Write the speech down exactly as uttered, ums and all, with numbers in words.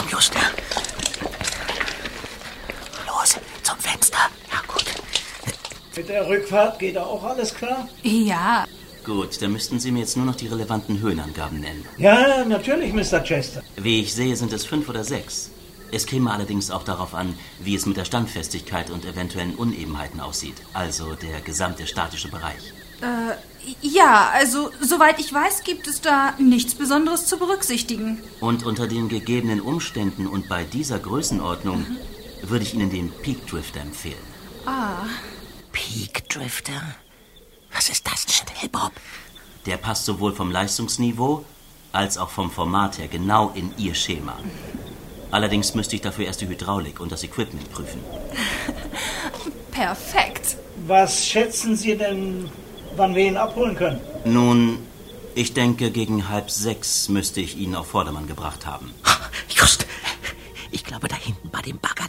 Komm, Just. Los, zum Fenster. Ja, gut. Mit der Rückfahrt geht auch alles klar? Ja. Gut, dann müssten Sie mir jetzt nur noch die relevanten Höhenangaben nennen. Ja, natürlich, Mister Chester. Wie ich sehe, sind es fünf oder sechs. Es käme allerdings auch darauf an, wie es mit der Standfestigkeit und eventuellen Unebenheiten aussieht. Also der gesamte statische Bereich. Äh, ja, also soweit ich weiß, gibt es da nichts Besonderes zu berücksichtigen. Und unter den gegebenen Umständen und bei dieser Größenordnung mhm. würde ich Ihnen den Peak Drifter empfehlen. Ah. Peak Drifter? Was ist das denn, Bob? Der passt sowohl vom Leistungsniveau als auch vom Format her genau in Ihr Schema. Allerdings müsste ich dafür erst die Hydraulik und das Equipment prüfen. Perfekt. Was schätzen Sie denn, wann wir ihn abholen können? Nun, ich denke, gegen halb sechs müsste ich ihn auf Vordermann gebracht haben. Just, ich glaube, da hinten bei dem Bagger